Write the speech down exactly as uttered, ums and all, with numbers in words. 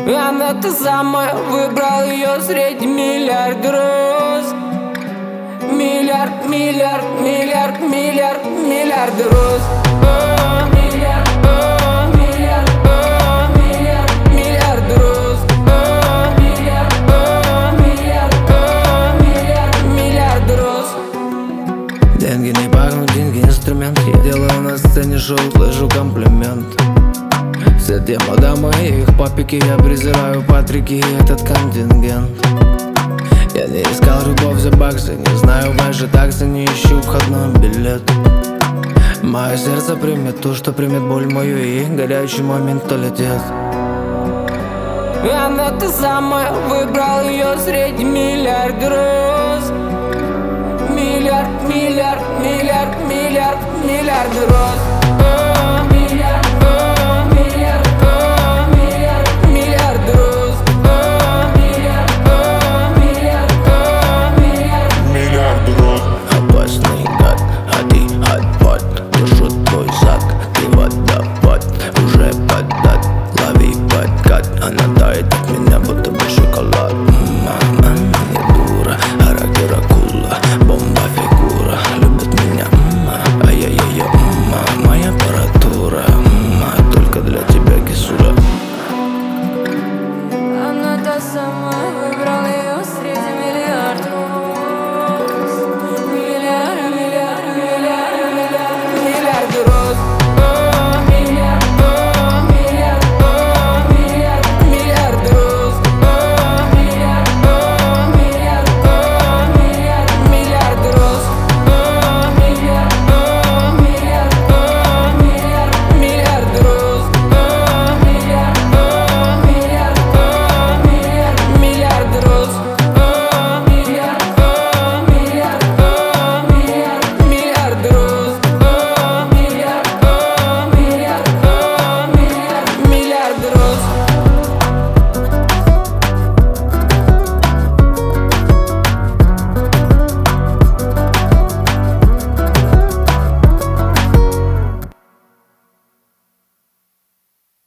И она та самая, выбрал ее среди миллиард роз. Миллиард, миллиард, миллиард, миллиард, миллиард роз. О, миллиард, о, миллиард, о, миллиард, миллиард роз. О, миллиард, о, миллиард, о, миллиард, миллиард роз. Деньги не пахнут, деньги инструмент. Я делаю на сцене шоу, слышу комплимент. Все те мадамы и их папики, я презираю патрики и этот контингент. Я не искал любовь за баксы, не знаю ваши таксы, не ищу входной билет. Мое сердце примет то, что примет боль мою, и горячий момент то летит. И она та самая, выбрал ее среди миллиард роз. Миллиард, миллиард, миллиард, миллиард, миллиард роз.